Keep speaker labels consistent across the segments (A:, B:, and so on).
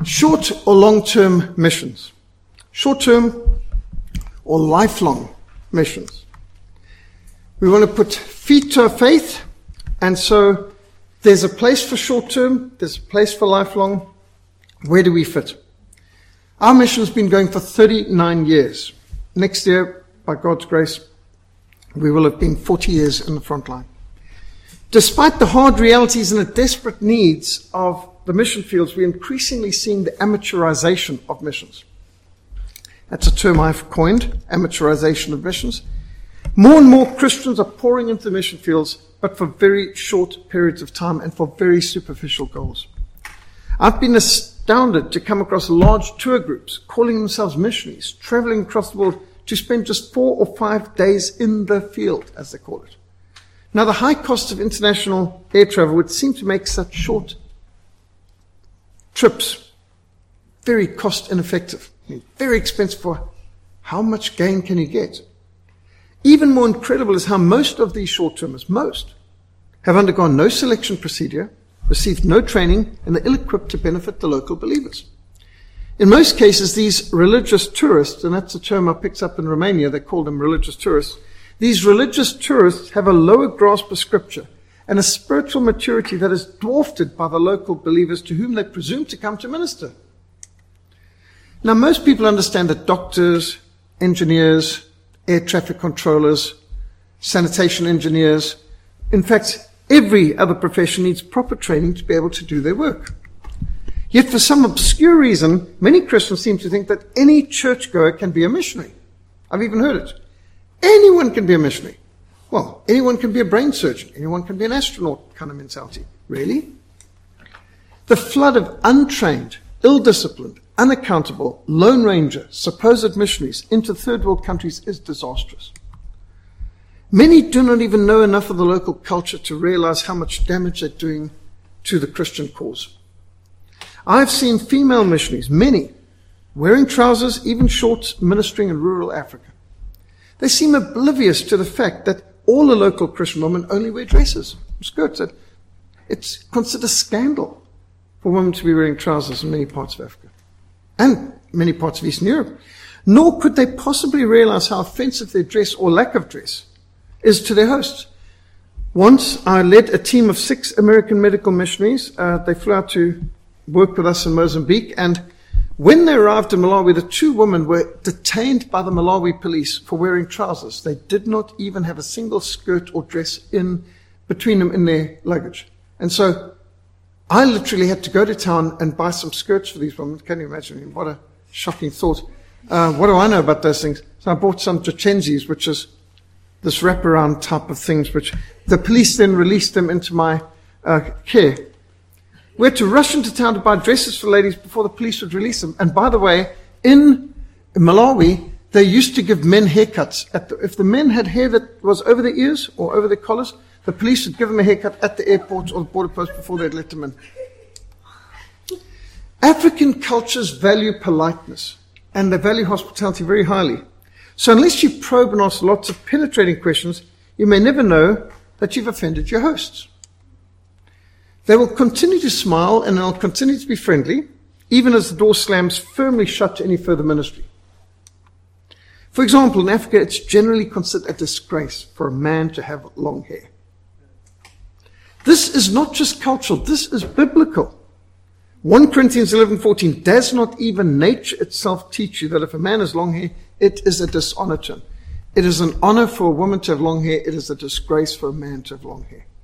A: Short or long-term missions? Short-term or lifelong missions? We want to put feet to our faith, and so there's a place for short-term, there's a place for lifelong. Where do we fit? Our mission has been going for 39 years. Next year, by God's grace, we will have been 40 years in the front line. Despite the hard realities and the desperate needs of the mission fields, we're increasingly seeing the amateurization of missions. That's a term I've coined, amateurization of missions. More and more Christians are pouring into the mission fields, but for very short periods of time and for very superficial goals. I've been astounded to come across large tour groups calling themselves missionaries, traveling across the world to spend just 4 or 5 days in the field, as they call it. Now, the high cost of international air travel would seem to make such short trips very cost ineffective, very expensive. For how much gain can you get? Even more incredible is how most of these short-termers, have undergone no selection procedure, received no training, and are ill-equipped to benefit the local believers. In most cases, these religious tourists, and that's a term I picked up in Romania, they call them religious tourists, these religious tourists have a lower grasp of Scripture and a spiritual maturity that is dwarfed by the local believers to whom they presume to come to minister. Now, most people understand that doctors, engineers, air traffic controllers, sanitation engineers, in fact, every other profession needs proper training to be able to do their work. Yet for some obscure reason, many Christians seem to think that any churchgoer can be a missionary. I've even heard it. Anyone can be a missionary. Well, anyone can be a brain surgeon. Anyone can be an astronaut kind of mentality. Really? The flood of untrained, ill-disciplined, unaccountable, Lone Ranger, supposed missionaries into third world countries is disastrous. Many do not even know enough of the local culture to realize how much damage they're doing to the Christian cause. I've seen female missionaries, many, wearing trousers, even shorts, ministering in rural Africa. They seem oblivious to the fact that all the local Christian women only wear dresses, skirts. It's considered scandal for women to be wearing trousers in many parts of Africa and many parts of Eastern Europe. Nor could they possibly realize how offensive their dress or lack of dress is to their hosts. Once I led a team of 6 American medical missionaries. They flew out to work with us in Mozambique, and when they arrived in Malawi, the 2 women were detained by the Malawi police for wearing trousers. They did not even have a single skirt or dress in between them in their luggage. And so I literally had to go to town and buy some skirts for these women. Can you imagine? What a shocking thought. What do I know about those things? So I bought some Jacenzis, which is this wraparound type of things, which the police then released them into my care. We had to rush into town to buy dresses for ladies before the police would release them. And by the way, in Malawi, they used to give men haircuts. If the men had hair that was over their ears or over their collars, the police would give them a haircut at the airport or the border post before they'd let them in. African cultures value politeness, and they value hospitality very highly. So unless you probe and ask lots of penetrating questions, you may never know that you've offended your hosts. They will continue to smile and they'll continue to be friendly, even as the door slams firmly shut to any further ministry. For example, in Africa, it's generally considered a disgrace for a man to have long hair. This is not just cultural, this is biblical. 1 Corinthians 11:14, does not even nature itself teach you that if a man has long hair, it is a dishonor to him? It is an honor for a woman to have long hair. It is a disgrace for a man to have long hair.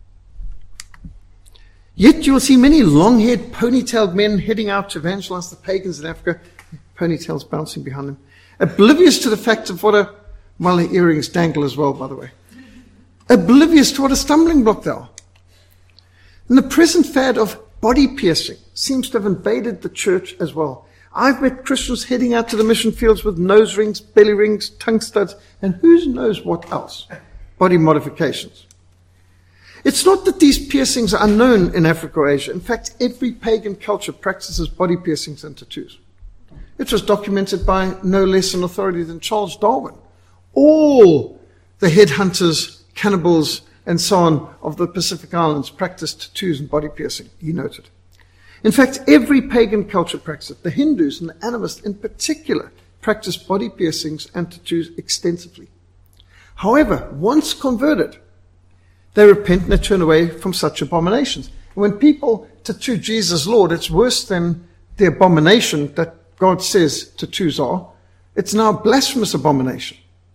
A: Yet you will see many long-haired, ponytailed men heading out to evangelize the pagans in Africa, ponytails bouncing behind them, oblivious to the fact of well, their earrings dangle as well, by the way, oblivious to what a stumbling block they are. And the present fad of body piercing seems to have invaded the church as well. I've met Christians heading out to the mission fields with nose rings, belly rings, tongue studs, and who knows what else, body modifications. It's not that these piercings are unknown in Africa or Asia. In fact, every pagan culture practices body piercings and tattoos. It was documented by no less an authority than Charles Darwin. All the headhunters, cannibals, and so on of the Pacific Islands practiced tattoos and body piercing, he noted. In fact, every pagan culture practiced it. The Hindus and the animists in particular practiced body piercings and tattoos extensively. However, once converted, they repent and they turn away from such abominations. When people tattoo Jesus Lord, it's worse than the abomination that God says tattoos are. It's now a blasphemous abomination.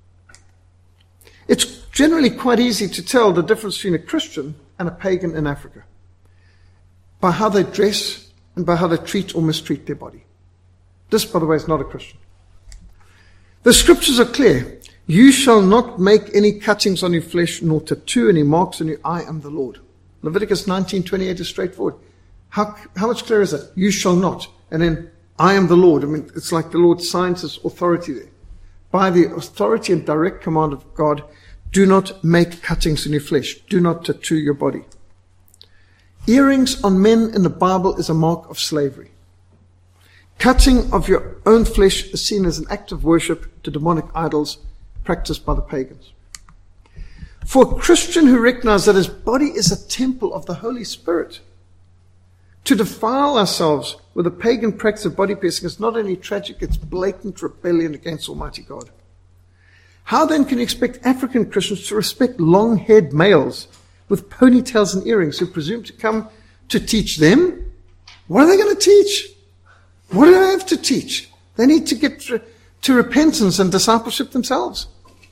A: It's generally quite easy to tell the difference between a Christian and a pagan in Africa by how they dress and by how they treat or mistreat their body. This, by the way, is not a Christian. The scriptures are clear. You shall not make any cuttings on your flesh, nor tattoo any marks on you. I am the Lord. Leviticus 19:28 is straightforward. How much clearer is that? You shall not. And then, I am the Lord. I mean, it's like the Lord signs his authority there. By the authority and direct command of God, do not make cuttings in your flesh. Do not tattoo your body. Earrings on men in the Bible is a mark of slavery. Cutting of your own flesh is seen as an act of worship to demonic idols practiced by the pagans. For a Christian who recognizes that his body is a temple of the Holy Spirit, to defile ourselves with a pagan practice of body piercing is not only tragic, it's blatant rebellion against Almighty God. How then can you expect African Christians to respect long-haired males with ponytails and earrings who presume to come to teach them? What are they going to teach? What do they have to teach? They need to get to repentance and discipleship themselves.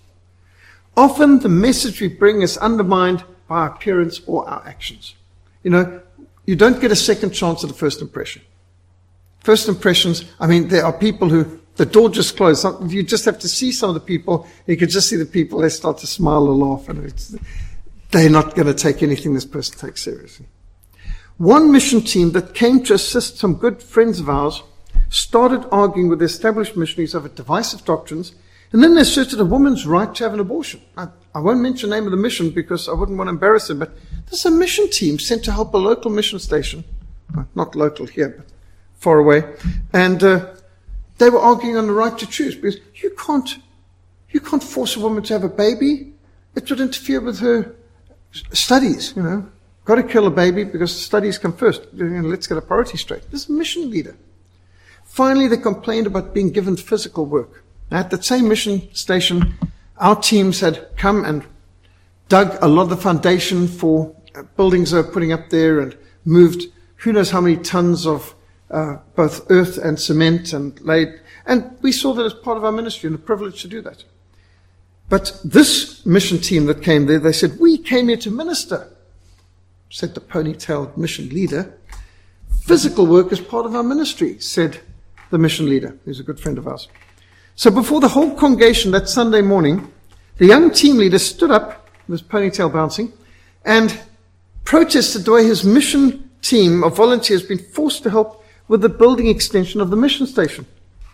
A: Often the message we bring is undermined by our appearance or our actions. You know, you don't get a second chance at a first impression. First impressions, I mean, there are people who, the door just closed. You just have to see some of the people. You could just see the people, they start to smile or laugh. And they're not going to take anything this person takes seriously. One mission team that came to assist some good friends of ours started arguing with the established missionaries over divisive doctrines, and then they asserted a woman's right to have an abortion. I won't mention the name of the mission because I wouldn't want to embarrass them, but there's a mission team sent to help a local mission station, well, not local here, but far away, and they were arguing on the right to choose because you can't force a woman to have a baby. It would interfere with her studies, you know. Got to kill a baby because studies come first. Let's get a priority straight. This is a mission leader. Finally, they complained about being given physical work. At that same mission station, our teams had come and dug a lot of the foundation for buildings they were putting up there and moved who knows how many tons of both earth and cement and laid. And we saw that as part of our ministry and a privilege to do that. But this mission team that came there, they said, we came here to minister, said the ponytailed mission leader. Physical work is part of our ministry, said the mission leader, who's a good friend of ours. So before the whole congregation that Sunday morning, the young team leader stood up, with his ponytail bouncing, and protested the way his mission team of volunteers had been forced to help with the building extension of the mission station.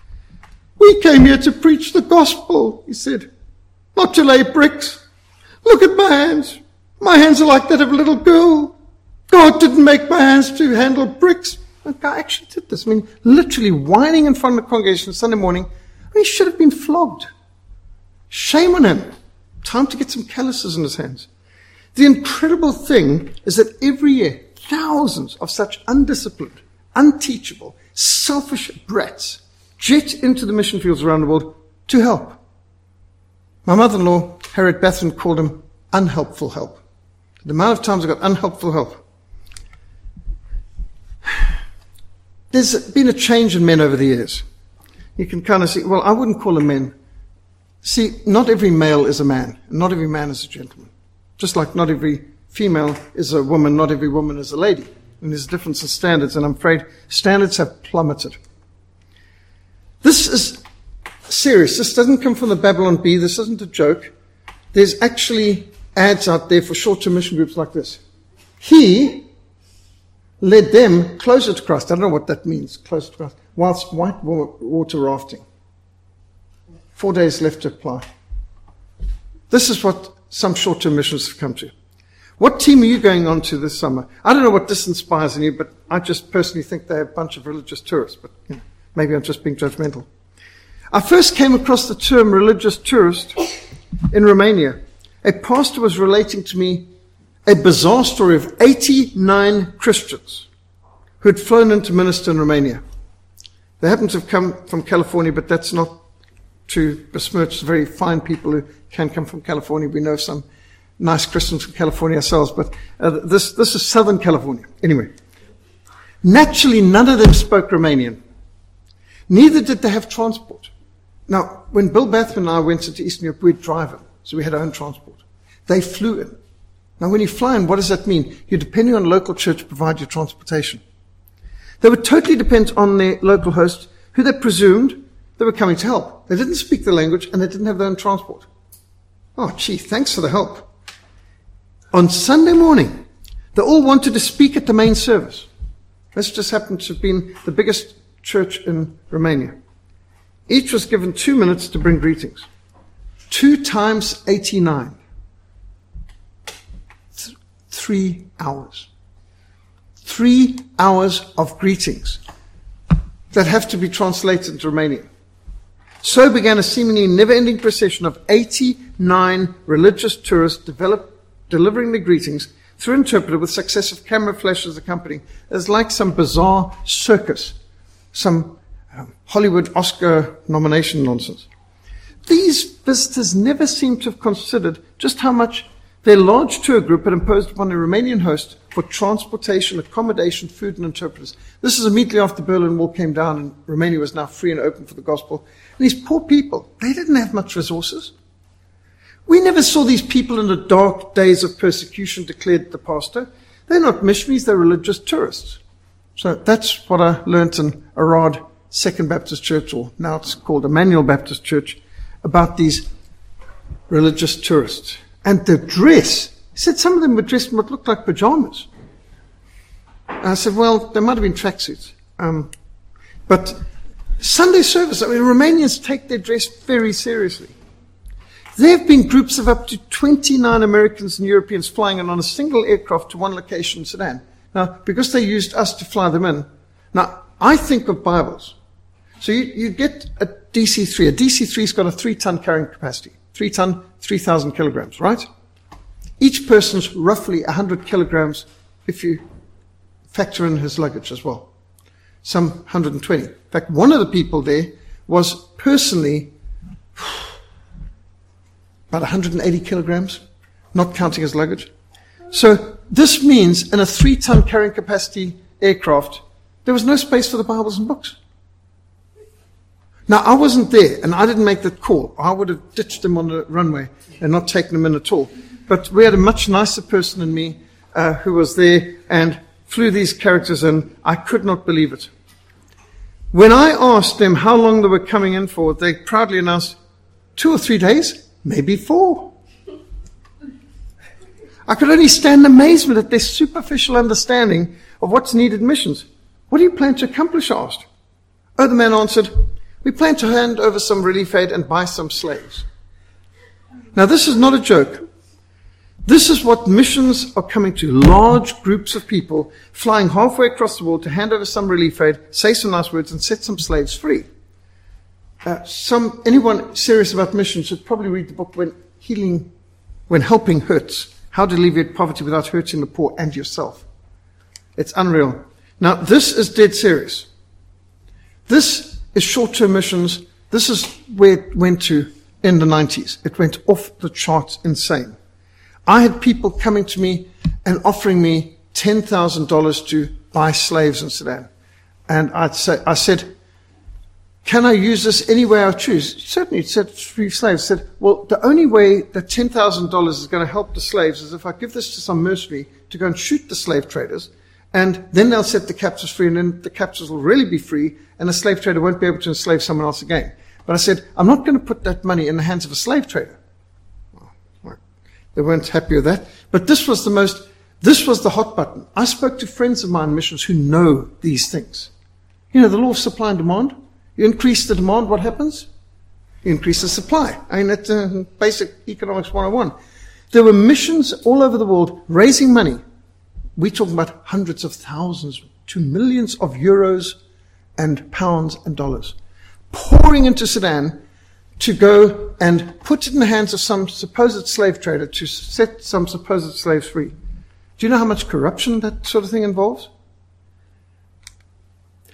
A: We came here to preach the gospel, he said, not to lay bricks. Look at my hands. My hands are like that of a little girl. God didn't make my hands to handle bricks. The guy actually did this. I mean, literally whining in front of the congregation Sunday morning. He should have been flogged. Shame on him. Time to get some calluses in his hands. The incredible thing is that every year, thousands of such undisciplined, unteachable, selfish brats jet into the mission fields around the world to help. My mother-in-law, Harriet Bathurst, called him unhelpful help. The amount of times I got unhelpful help. There's been a change in men over the years. You can kind of see, well, I wouldn't call them men. See, not every male is a man, and not every man is a gentleman. Just like not every female is a woman, not every woman is a lady. And there's a difference in standards, and I'm afraid standards have plummeted. This is serious. This doesn't come from the Babylon Bee. This isn't a joke. There's actually ads out there for short-term mission groups like this. He led them closer to Christ. I don't know what that means, closer to Christ, whilst white water rafting. 4 days left to apply. This is what some short-term missions have come to. What team are you going on to this summer? I don't know what this inspires in you, but I just personally think they're a bunch of religious tourists. But you know, maybe I'm just being judgmental. I first came across the term religious tourist in Romania. A pastor was relating to me a bizarre story of 89 Christians who had flown in to minister in Romania. They happened to have come from California, but that's not to besmirch the very fine people who can come from California. We know some nice Christians from California ourselves, but this is Southern California. Anyway, naturally, none of them spoke Romanian. Neither did they have transport. Now, when Bill Bathman and I went into Eastern Europe, we'd drive in, so we had our own transport. They flew in. Now, when you fly in, what does that mean? You're depending on a local church to provide your transportation. They would totally depend on their local host, who they presumed they were coming to help. They didn't speak the language, and they didn't have their own transport. Oh, gee, thanks for the help. On Sunday morning, they all wanted to speak at the main service. This just happened to have been the biggest church in Romania. Each was given 2 minutes to bring greetings. 2 times 89. 3 hours. 3 hours of greetings that have to be translated into Romanian. So began a seemingly never-ending procession of 89 religious tourists delivering the greetings through an interpreter with successive camera flashes accompanying. It's like some bizarre circus, some Hollywood Oscar nomination nonsense. These visitors never seem to have considered just how much their large tour group had imposed upon the Romanian host for transportation, accommodation, food, and interpreters. This is immediately after the Berlin Wall came down and Romania was now free and open for the gospel. And these poor people, they didn't have much resources. We never saw these people in the dark days of persecution, declared the pastor. They're not missionaries, they're religious tourists. So that's what I learnt in Arad Second Baptist Church, or now it's called Emmanuel Baptist Church, about these religious tourists. And the dress, he said some of them were dressed in what looked like pajamas. And I said, well, they might have been tracksuits. But Sunday service, I mean, Romanians take their dress very seriously. There have been groups of up to 29 Americans and Europeans flying in on a single aircraft to one location in Sudan. Now, because they used us to fly them in, now, I think of Bibles. So you get a DC-3. A DC-3's got a 3-ton carrying capacity. 3-ton, 3,000 kilograms, right? Each person's roughly 100 kilograms if you factor in his luggage as well. Some 120. In fact, one of the people there was personally about 180 kilograms, not counting his luggage. So this means in a 3-ton carrying capacity aircraft, there was no space for the Bibles and books. Now, I wasn't there, and I didn't make that call. I would have ditched them on the runway and not taken them in at all. But we had a much nicer person than me who was there and flew these characters in. I could not believe it. When I asked them how long they were coming in for, they proudly announced 2 or 3 days, maybe 4. I could only stand amazement at their superficial understanding of what's needed in missions. What do you plan to accomplish? I asked. Oh, the man answered, we plan to hand over some relief aid and buy some slaves. Now, this is not a joke. This is what missions are coming to. Large groups of people flying halfway across the world to hand over some relief aid, say some nice words, and set some slaves free. Anyone serious about missions should probably read the book When Helping Hurts, How to Alleviate Poverty Without Hurting the Poor and Yourself. It's unreal. Now, this is dead serious. This is short-term missions. This is where it went to in the 90s. It went off the charts insane. I had people coming to me and offering me $10,000 to buy slaves in Sudan. And I said, can I use this any way I choose? Certainly, it said free slaves. I said, well, the only way that $10,000 is going to help the slaves is if I give this to some mercenary to go and shoot the slave traders, and then they'll set the captives free, and then the captives will really be free, and the slave trader won't be able to enslave someone else again. But I said, I'm not going to put that money in the hands of a slave trader. Well, they weren't happy with that. But this was the hot button. I spoke to friends of mine in missions who know these things. You know, the law of supply and demand. You increase the demand, what happens? You increase the supply. I mean, that's basic economics 101. There were missions all over the world raising money. We're talking about hundreds of thousands to millions of euros and pounds and dollars pouring into Sudan to go and put it in the hands of some supposed slave trader to set some supposed slaves free. Do you know how much corruption that sort of thing involves?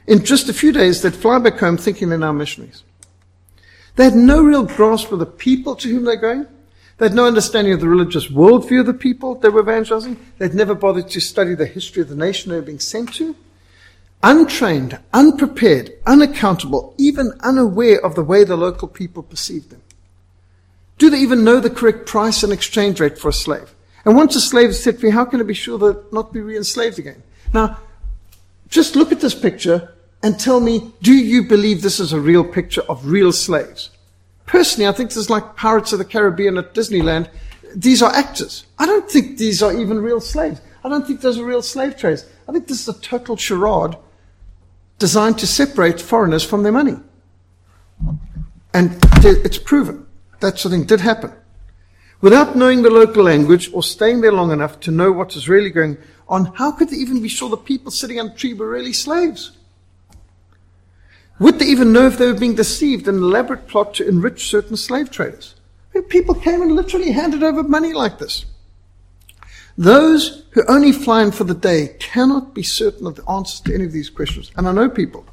A: In just a few days, they'd fly back home thinking they're now missionaries. They had no real grasp of the people to whom they're going. They had no understanding of the religious worldview of the people they were evangelizing. They'd never bothered to study the history of the nation they were being sent to. Untrained, unprepared, unaccountable, even unaware of the way the local people perceived them. Do they even know the correct price and exchange rate for a slave? And once a slave is set free, how can they be sure they'll not be re-enslaved again? Now, just look at this picture and tell me, do you believe this is a real picture of real slaves? Personally, I think this is like Pirates of the Caribbean at Disneyland. These are actors. I don't think these are even real slaves. I don't think those are real slave traders. I think this is a total charade designed to separate foreigners from their money. And it's proven. That sort of thing did happen. Without knowing the local language or staying there long enough to know what was really going on, how could they even be sure the people sitting on the tree were really slaves? Would they even know if they were being deceived in an elaborate plot to enrich certain slave traders? I mean, people came and literally handed over money like this. Those who only fly in for the day cannot be certain of the answers to any of these questions. And I know people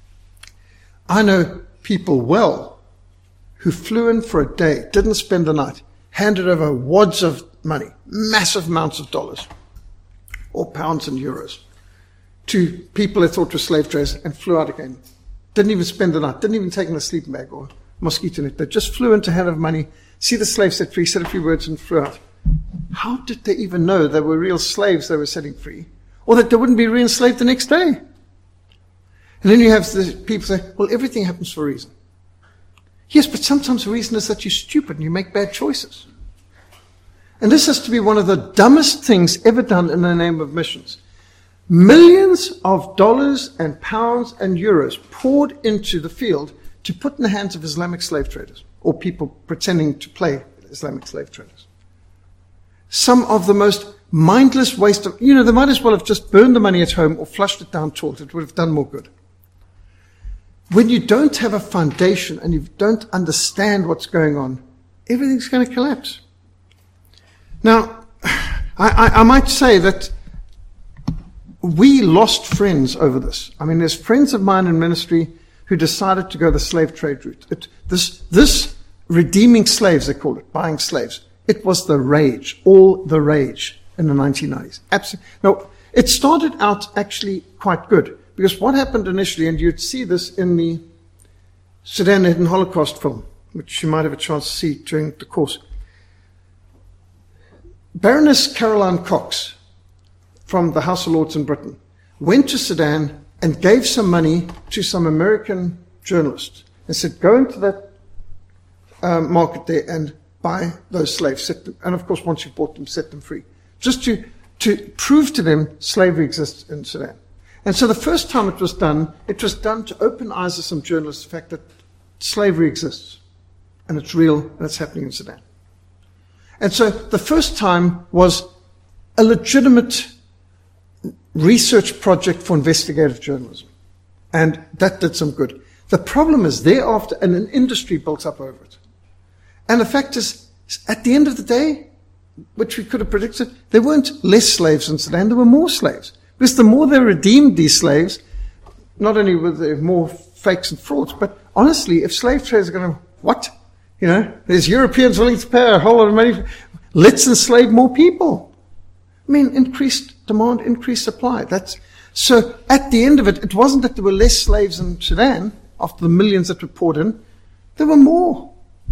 A: well who flew in for a day, didn't spend the night, handed over wads of money, massive amounts of dollars, or pounds and euros, to people they thought were slave traders and flew out again. Didn't even spend the night, didn't even take in a sleeping bag or mosquito net. They just flew in to hand over money, see the slave set free, said a few words and flew out. How did they even know they were real slaves they were setting free? Or that they wouldn't be re-enslaved the next day? And then you have the people say, well, everything happens for a reason. Yes, but sometimes the reason is that you're stupid and you make bad choices. And this has to be one of the dumbest things ever done in the name of missions. Millions of dollars and pounds and euros poured into the field to put in the hands of Islamic slave traders, or people pretending to play Islamic slave traders. Some of the most mindless waste of, they might as well have just burned the money at home or flushed it down toilet. It would have done more good. When you don't have a foundation and you don't understand what's going on, everything's going to collapse. Now, I might say that we lost friends over this. I mean, there's friends of mine in ministry who decided to go the slave trade route. This redeeming slaves, they call it, buying slaves, it was the rage, all the rage in the 1990s. Absolutely. Now, it started out actually quite good, because what happened initially, and you'd see this in the Sudan Hidden Holocaust film, which you might have a chance to see during the course. Baroness Caroline Cox from the House of Lords in Britain went to Sudan and gave some money to some American journalists and said, go into that market there and buy those slaves. And of course, once you've bought them, set them free. Just to prove to them slavery exists in Sudan. And so the first time it was done to open eyes of some journalists to the fact that slavery exists and it's real and it's happening in Sudan. And so the first time was a legitimate research project for investigative journalism. And that did some good. The problem is thereafter, and an industry built up over it. And the fact is, at the end of the day, which we could have predicted, there weren't less slaves in Sudan, there were more slaves. Because the more they redeemed these slaves, not only were there more fakes and frauds, but honestly, if slave traders are going to, what? There's Europeans willing to pay a whole lot of money. Let's enslave more people. I mean, increased demand, increased supply. So at the end of it, it wasn't that there were less slaves in Sudan after the millions that were poured in. There were more.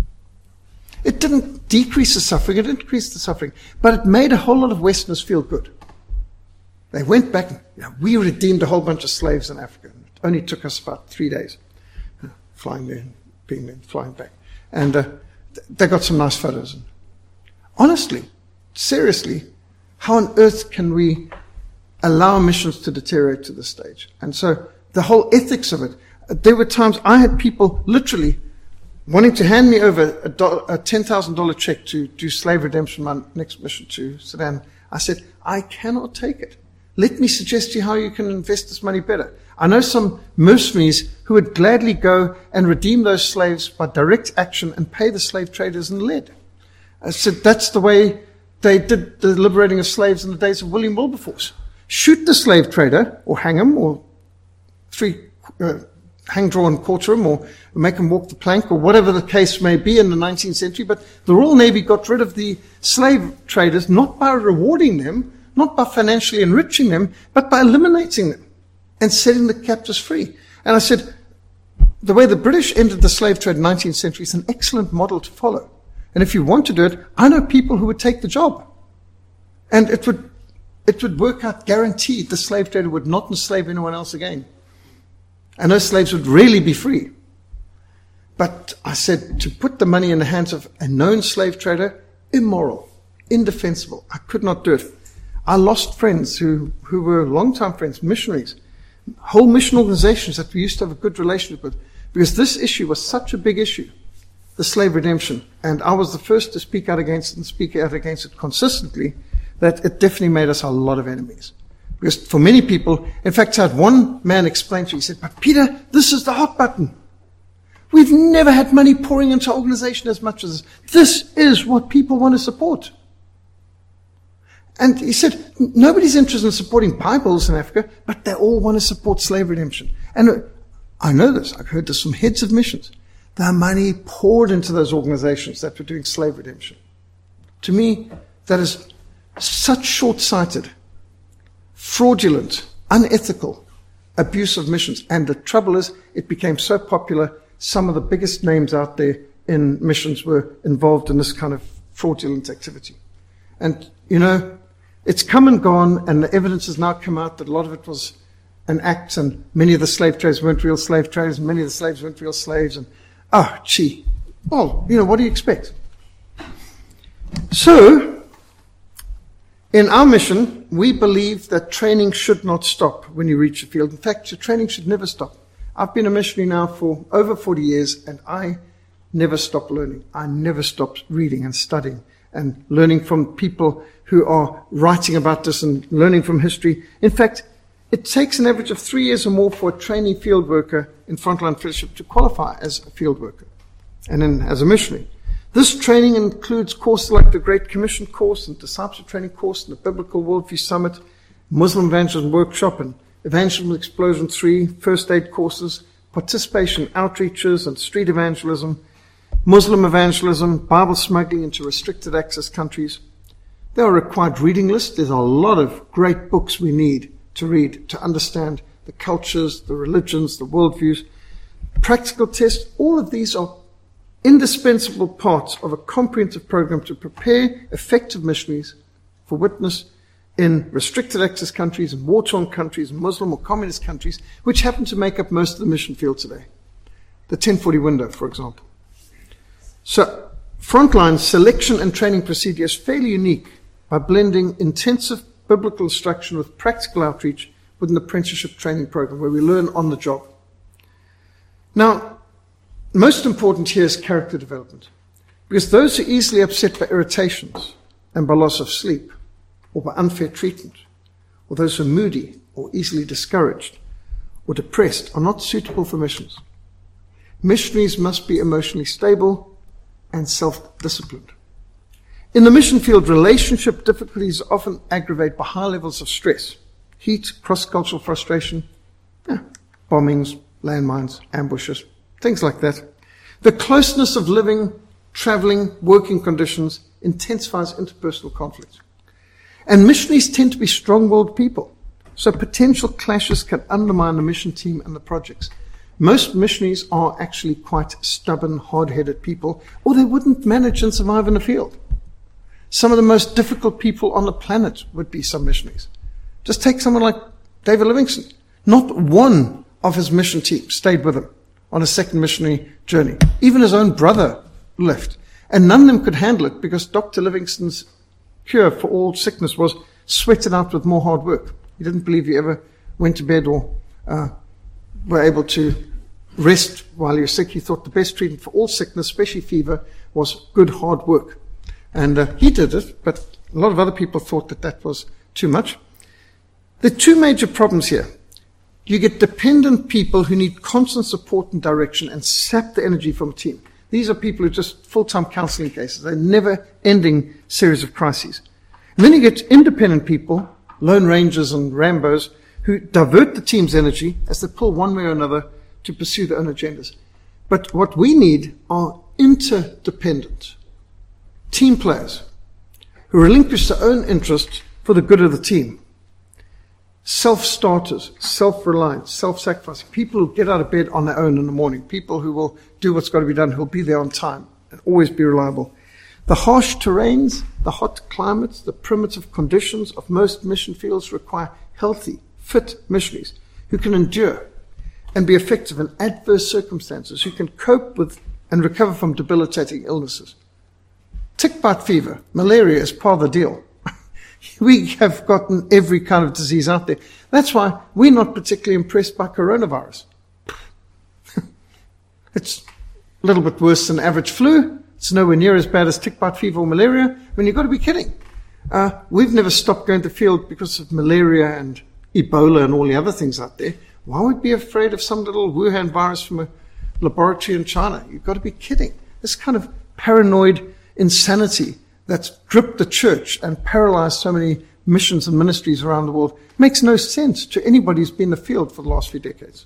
A: It didn't decrease the suffering, it increased the suffering. But it made a whole lot of Westerners feel good. They went back and, we redeemed a whole bunch of slaves in Africa. It only took us about 3 days. Flying there, being there, flying back. And they got some nice photos. And honestly, seriously, how on earth can we allow missions to deteriorate to this stage? And so the whole ethics of it, there were times I had people literally wanting to hand me over a $10,000 check to do slave redemption, my next mission to Sudan. I said, I cannot take it. Let me suggest to you how you can invest this money better. I know some mercenaries who would gladly go and redeem those slaves by direct action and pay the slave traders in lead. I said, that's the way they did the liberating of slaves in the days of William Wilberforce. Shoot the slave trader, or hang him, or 3 hang, draw, and quarter them, or make them walk the plank, or whatever the case may be in the 19th century. But the Royal Navy got rid of the slave traders not by rewarding them, not by financially enriching them, but by eliminating them and setting the captives free. And I said, the way the British ended the slave trade in the 19th century is an excellent model to follow. And if you want to do it, I know people who would take the job. And it would work out guaranteed. The slave trader would not enslave anyone else again. And those slaves would really be free. But I said, to put the money in the hands of a known slave trader, immoral, indefensible. I could not do it. I lost friends who were long-time friends, missionaries, whole mission organizations that we used to have a good relationship with, because this issue was such a big issue, the slave redemption. And I was the first to speak out against it and speak out against it consistently, that it definitely made us a lot of enemies. Because for many people, in fact, I had one man explain to me, he said, but Peter, this is the hot button. We've never had money pouring into our organization as much as this. This is what people want to support. And he said, nobody's interested in supporting Bibles in Africa, but they all want to support slave redemption. And I know this. I've heard this from heads of missions. The money poured into those organizations that were doing slave redemption. To me, that is such short-sighted, fraudulent, unethical abuse of missions. And the trouble is, it became so popular, some of the biggest names out there in missions were involved in this kind of fraudulent activity. And, you know, it's come and gone, and the evidence has now come out that a lot of it was an act, and many of the slave traders weren't real slave traders, and many of the slaves weren't real slaves, and, well, you know, what do you expect? So, in our mission, we believe that training should not stop when you reach the field. In fact, your training should never stop. I've been a missionary now for over 40 years, and I never stop learning. I never stop reading and studying and learning from people who are writing about this and learning from history. In fact, it takes an average of 3 years or more for a trainee field worker in Frontline Fellowship to qualify as a field worker and then as a missionary. This training includes courses like the Great Commission course and Discipleship Training course and the Biblical Worldview Summit, Muslim Evangelism Workshop and Evangelism Explosion 3, First Aid courses, participation outreaches and street evangelism, Muslim evangelism, Bible smuggling into restricted access countries. There are required reading lists. There's a lot of great books we need to read to understand the cultures, the religions, the worldviews. Practical tests, all of these are indispensable parts of a comprehensive program to prepare effective missionaries for witness in restricted access countries and war-torn countries, Muslim or communist countries, which happen to make up most of the mission field today. The 1040 window, for example. So, Frontline's selection and training procedure is fairly unique by blending intensive biblical instruction with practical outreach with an apprenticeship training program where we learn on the job. Now, most important here is character development, because those who are easily upset by irritations and by loss of sleep or by unfair treatment, or those who are moody or easily discouraged or depressed are not suitable for missions. Missionaries must be emotionally stable and self-disciplined. In the mission field, relationship difficulties are often aggravated by high levels of stress, heat, cross-cultural frustration, bombings, landmines, ambushes, things like that. The closeness of living, traveling, working conditions intensifies interpersonal conflict. And missionaries tend to be strong-willed people, so potential clashes can undermine the mission team and the projects. Most missionaries are actually quite stubborn, hard-headed people, or they wouldn't manage and survive in the field. Some of the most difficult people on the planet would be some missionaries. Just take someone like David Livingstone. Not one of his mission team stayed with him on a second missionary journey. Even his own brother left. And none of them could handle it because Dr. Livingstone's cure for all sickness was sweat it out with more hard work. He didn't believe he ever went to bed or were able to rest while you're sick. He thought the best treatment for all sickness, especially fever, was good hard work. And he did it, but a lot of other people thought that that was too much. There are two major problems here. You get dependent people who need constant support and direction and sap the energy from a team. These are people who are just full-time counseling cases. They're never-ending series of crises. And then you get independent people, lone rangers and Rambos, who divert the team's energy as they pull one way or another to pursue their own agendas. But what we need are interdependent team players who relinquish their own interests for the good of the team. Self-starters, self-reliant, self-sacrificing, people who get out of bed on their own in the morning, people who will do what's got to be done, who will be there on time and always be reliable. The harsh terrains, the hot climates, the primitive conditions of most mission fields require healthy, fit missionaries who can endure and be effective in adverse circumstances, who can cope with and recover from debilitating illnesses. Tick-bite fever, malaria is part of the deal. We have gotten every kind of disease out there. That's why we're not particularly impressed by coronavirus. It's a little bit worse than average flu. It's nowhere near as bad as tick-bite fever or malaria. I mean, you've got to be kidding. We've never stopped going to the field because of malaria and Ebola and all the other things out there. Why would we be afraid of some little Wuhan virus from a laboratory in China? You've got to be kidding. This kind of paranoid insanity that's gripped the church and paralyzed so many missions and ministries around the world makes no sense to anybody who's been in the field for the last few decades.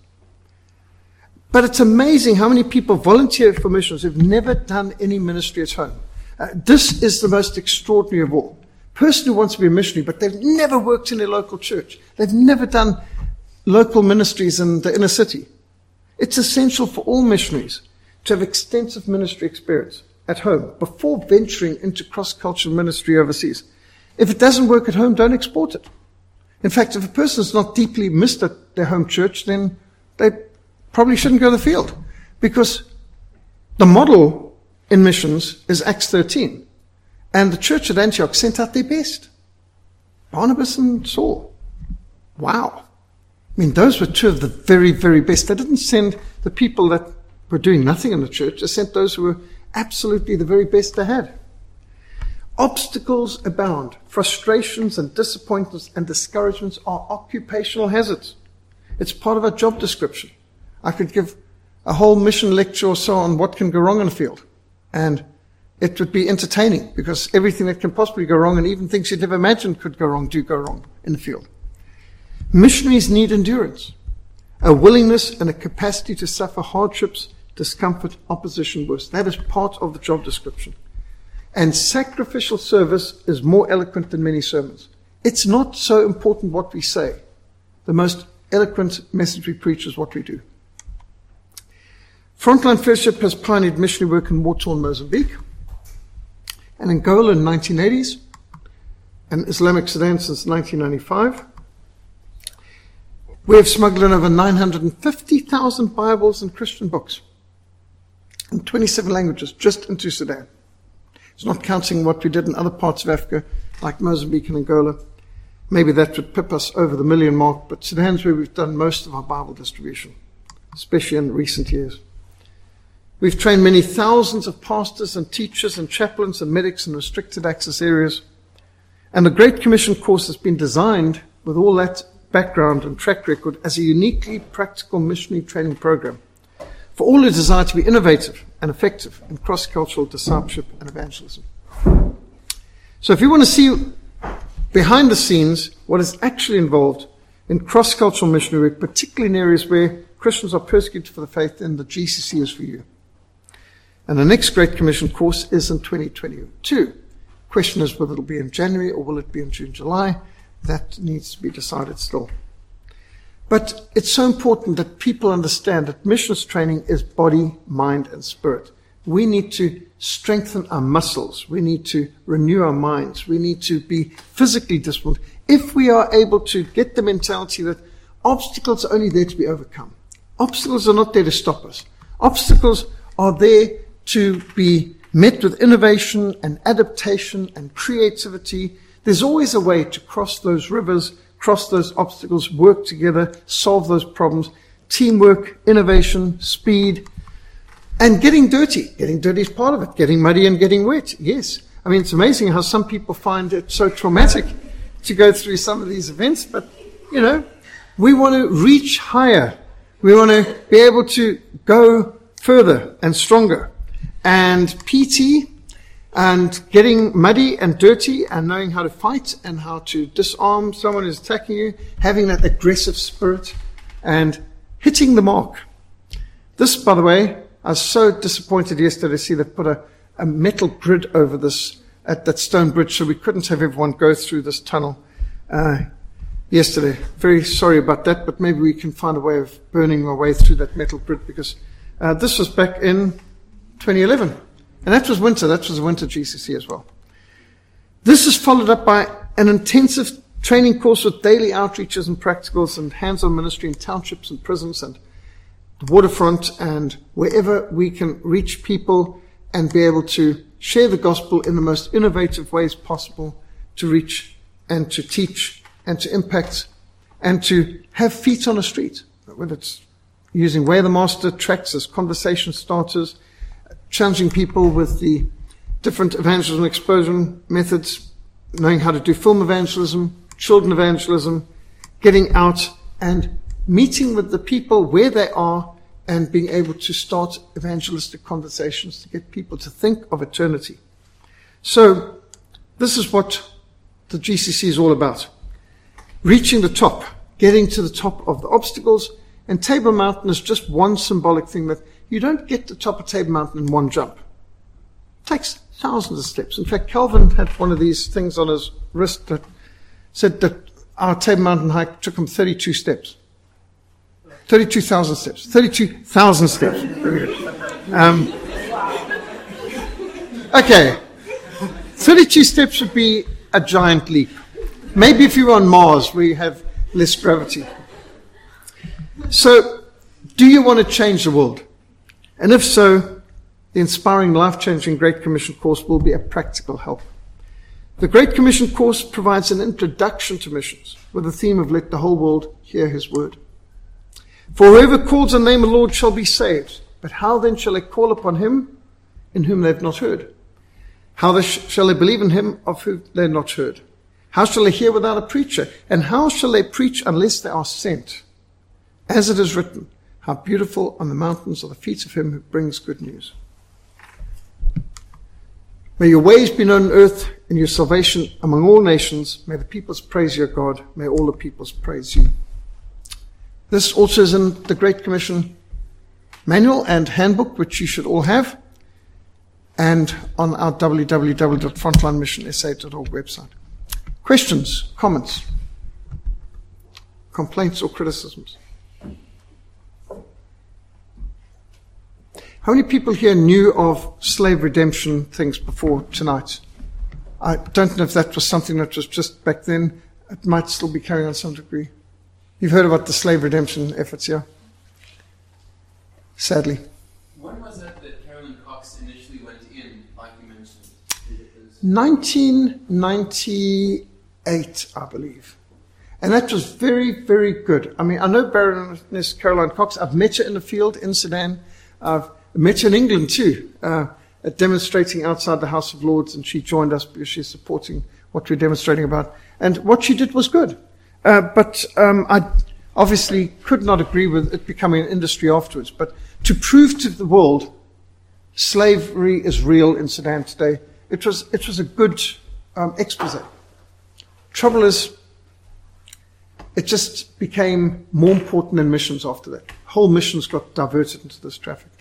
A: But it's amazing how many people volunteer for missions who've never done any ministry at home. This is the most extraordinary of all. A person who wants to be a missionary, but they've never worked in their local church. They've never done local ministries in the inner city. It's essential for all missionaries to have extensive ministry experience at home before venturing into cross-cultural ministry overseas. If it doesn't work at home, don't export it. In fact, if a person's not deeply missed at their home church, then they probably shouldn't go to the field, because the model in missions is Acts 13. And the church at Antioch sent out their best. Barnabas and Saul. Wow. I mean, those were two of the very, very best. They didn't send the people that were doing nothing in the church. They sent those who were absolutely the very best they had. Obstacles abound. Frustrations and disappointments and discouragements are occupational hazards. It's part of our job description. I could give a whole mission lecture or so on what can go wrong in the field. And it would be entertaining, because everything that can possibly go wrong, and even things you'd never imagined could go wrong, do go wrong in the field. Missionaries need endurance, a willingness and a capacity to suffer hardships, discomfort, opposition, worse. That is part of the job description. And sacrificial service is more eloquent than many sermons. It's not so important what we say. The most eloquent message we preach is what we do. Frontline Fellowship has pioneered missionary work in war-torn Mozambique and Angola in the 1980s, and Islamic Sudan since 1995. We have smuggled in over 950,000 Bibles and Christian books in 27 languages just into Sudan. It's not counting what we did in other parts of Africa, like Mozambique and Angola. Maybe that would pip us over the 1 million mark, but Sudan's where we've done most of our Bible distribution, especially in recent years. We've trained many thousands of pastors and teachers and chaplains and medics in restricted access areas. And the Great Commission course has been designed with all that background and track record as a uniquely practical missionary training program for all who desire to be innovative and effective in cross-cultural discipleship and evangelism. So if you want to see behind the scenes what is actually involved in cross-cultural missionary work, particularly in areas where Christians are persecuted for the faith, then the GCC is for you. And the next Great Commission course is in 2022. Question is whether it'll be in January or will it be in June, July. That needs to be decided still. But it's so important that people understand that missions training is body, mind, and spirit. We need to strengthen our muscles. We need to renew our minds. We need to be physically disciplined. If we are able to get the mentality that obstacles are only there to be overcome. Obstacles are not there to stop us. Obstacles are there to be met with innovation and adaptation and creativity. There's always a way to cross those rivers, cross those obstacles, work together, solve those problems. Teamwork, innovation, speed, and getting dirty. Getting dirty is part of it. Getting muddy and getting wet, yes. I mean, it's amazing how some people find it so traumatic to go through some of these events, but, you know, we want to reach higher. We want to be able to go further and stronger. And PT, and getting muddy and dirty and knowing how to fight and how to disarm someone who's attacking you, having that aggressive spirit and hitting the mark. This, by the way, I was so disappointed yesterday to see they put a metal grid over this at that stone bridge, so we couldn't have everyone go through this tunnel yesterday. Very sorry about that, but maybe we can find a way of burning our way through that metal grid, because this was back in 2011. And that was winter. That was a winter GCC as well. This is followed up by an intensive training course with daily outreaches and practicals and hands-on ministry in townships and prisons and the waterfront and wherever we can reach people and be able to share the gospel in the most innovative ways possible to reach and to teach and to impact and to have feet on the street, whether it's using Way of the Master tracks as conversation starters, challenging people with the different evangelism exposure methods, knowing how to do film evangelism, children evangelism, getting out and meeting with the people where they are and being able to start evangelistic conversations to get people to think of eternity. So this is what the GCC is all about. Reaching the top, getting to the top of the obstacles, and Table Mountain is just one symbolic thing that you don't get to the top of Table Mountain in one jump. It takes thousands of steps. In fact, Calvin had one of these things on his wrist that said that our Table Mountain hike took him 32 steps. 32,000 steps. 32,000 steps. Okay. 32 steps would be a giant leap. Maybe if you were on Mars, where you have less gravity. So, do you want to change the world? And if so, the inspiring, life-changing Great Commission course will be a practical help. The Great Commission course provides an introduction to missions with the theme of let the whole world hear his word. For whoever calls on the name of the Lord shall be saved. But how then shall they call upon him in whom they have not heard? How shall they believe in him of whom they have not heard? How shall they hear without a preacher? And how shall they preach unless they are sent? As it is written, how beautiful on the mountains are the feet of him who brings good news. May your ways be known on earth and your salvation among all nations. May the peoples praise your God. May all the peoples praise you. This also is in the Great Commission manual and handbook, which you should all have, and on our www.frontlinemissionsa.org website. Questions, comments, complaints or criticisms? How many people here knew of slave redemption things before tonight? I don't know if that was something that was just back then. It might still be carrying on to some degree. You've heard about the slave redemption efforts, yeah? Sadly.
B: When was it that Carolyn Cox initially went in, like you mentioned?
A: 1998, I believe. And that was very, very good. I mean, I know Baroness Caroline Cox. I've met her in the field in Sudan. I've met her in England too, demonstrating outside the House of Lords, and she joined us because she's supporting what we're demonstrating about. And what she did was good. But I obviously could not agree with it becoming an industry afterwards. But to prove to the world slavery is real in Sudan today, it was a good expose. Trouble is, it just became more important than missions after that. Whole missions got diverted into this traffic.